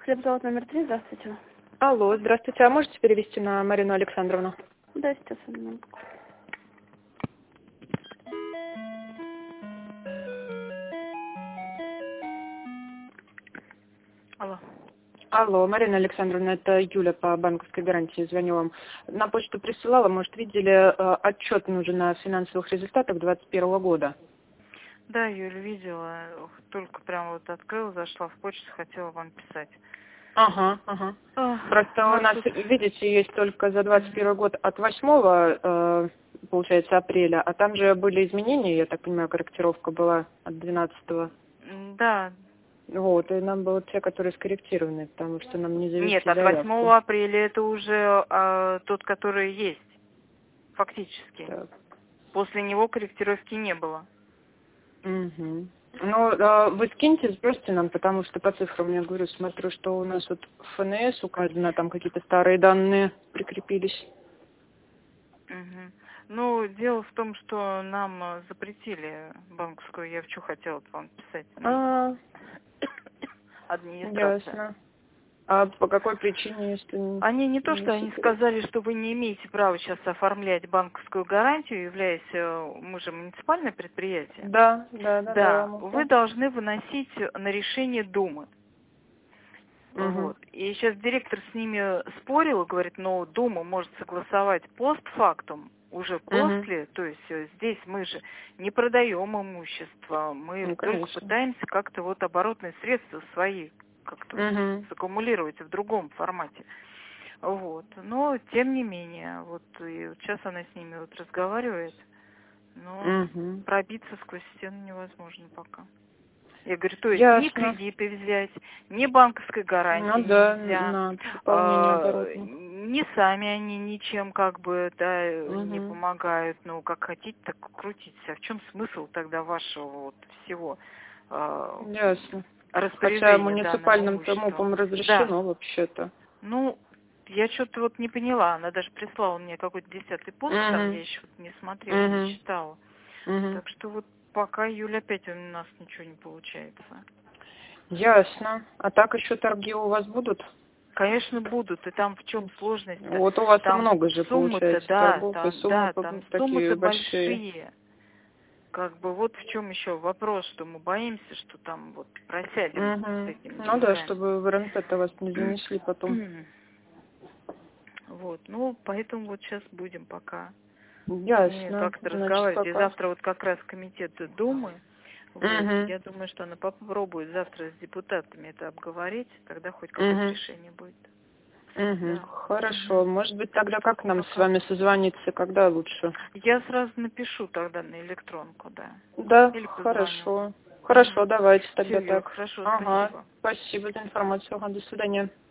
Хлебзавод номер 3, здравствуйте. Алло, здравствуйте. А можете перевести на Марину Александровну? Да, сейчас, одну минутку. Алло. Алло, Марина Александровна, это Юля по банковской гарантии. Звоню вам. На почту присылала, может, видели, отчет нужен о финансовых результатах 2021 года. Да, Юля, видела. Только прям вот открыла, зашла в почту, хотела вам писать. Ага. Просто у нас, тут... видите, есть только за 2021 год от 8, получается, апреля, а там же были изменения, я так понимаю, корректировка была от 12. Да. Вот, и нам было те, которые скорректированы, потому что нам не завести Нет, от заявку. 8 апреля это уже тот, который есть, фактически. Так. После него корректировки не было. Угу. Ну, вы скиньте, сбросьте нам, потому что по цифрам, я говорю, смотрю, что у нас вот ФНС указано, там какие-то старые данные прикрепились. Угу. Ну, дело в том, что нам запретили банковскую, я что хотела вам писать. Администрация. Ясно. А по какой причине, если Они не то, не что они секрет? сказали, что вы не имеете права сейчас оформлять банковскую гарантию, являясь, мы же муниципальное предприятие. Да. Да, вы должны выносить на решение Думы. Угу. Вот. И сейчас директор с ними спорил и говорит, но Дума может согласовать постфактум, уже после, то есть здесь мы же не продаем имущество, мы только пытаемся как-то вот оборотные средства свои как-то саккумулировать в другом формате. Вот. Но тем не менее, вот и сейчас она с ними вот разговаривает, но пробиться сквозь стену невозможно пока. Я говорю, то есть ни кредиты взять, ни банковской гарантии нельзя, ни сами они ничем как бы не помогают, ну как хотите, так крутитесь. А в чем смысл тогда вашего вот всего распоряжения? Хотя муниципальным МОПом разрешено вообще-то. Ну, я что-то вот не поняла, она даже прислала мне какой-то 10-й пункт, там я еще не смотрела, не читала. Так что вот пока, Юля, опять у нас ничего не получается. Ясно. А так еще торги у вас будут? Конечно, будут. И там в чем сложность? Вот у вас там много же получается торгов, и суммы там такие суммы-то большие. большие. Как бы вот в чем еще вопрос, что мы боимся, что там вот просядем с этими деньгами. Ну да, чтобы в РНП-то вас не занесли потом. Вот, ну, поэтому вот сейчас будем пока. Ясно. Как-то разговаривать. И завтра вот как раз комитет Думы, вот, я думаю, что она попробует завтра с депутатами это обговорить, тогда хоть какое-то решение будет. Да. Хорошо. Может быть, тогда как нам с вами созвониться, когда лучше? Я сразу напишу тогда на электронку, да. Да, или хорошо. Хорошо, давайте тогда так. Хорошо, Ага, спасибо. Спасибо за информацию. До свидания.